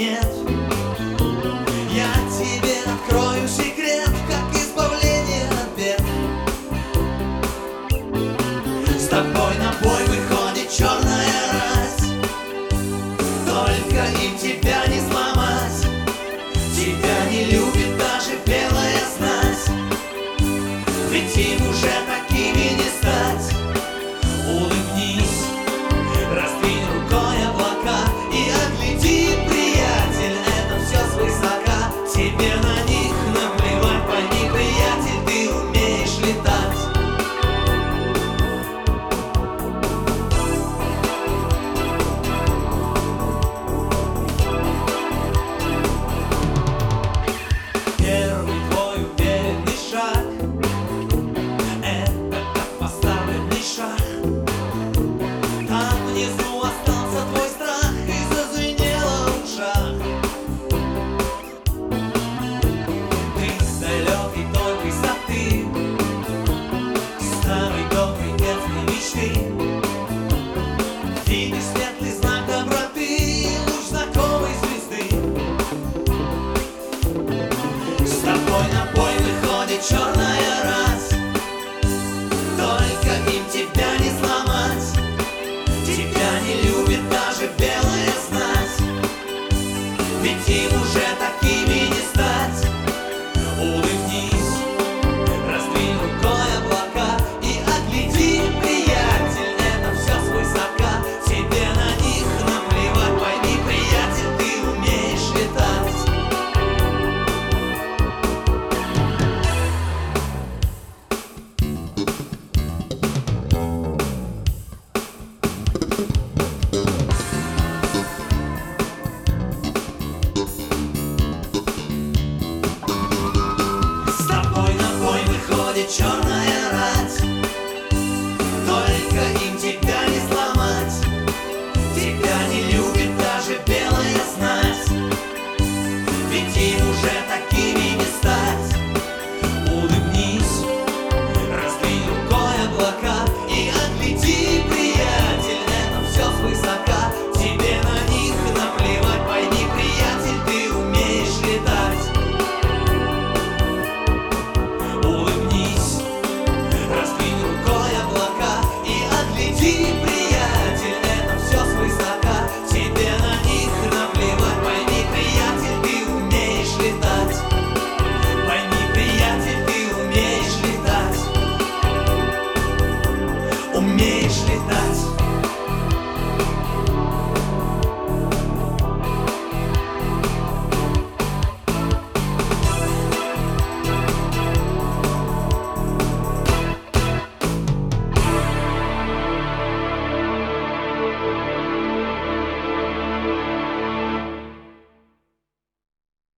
нет. Я тебе открою секрет, как избавление от бед. С тобой на бой выходит черная рать, только им тебя не сломать. Тебя не любит даже белая знать, ведь им уже такими не стать. Улыбнись, раздвинь рукой облака и огляди, приятель, это все свысока. Тебе на них наплевать, пойми, приятель, ты умеешь летать. Первый твой уверенный шаг — это как поставленный шаг. Там внизу остался твой страх и зазвенело в ушах. Ты с далекой той высоты, старой доброй детской мечты. Видишь светлый знак доброты, луч знакомой звезды. С тобой на бой выходит черная рать, только им тебя не сломать. Тебя не любит даже белая знать, ведь им уже такими не стать. Улыбнись, раздвинь рукой облака и огляди, приятель, это все свысока. Тебе на них наплевать, пойми, приятель, ты умеешь летать. С тобой на бой выходит черная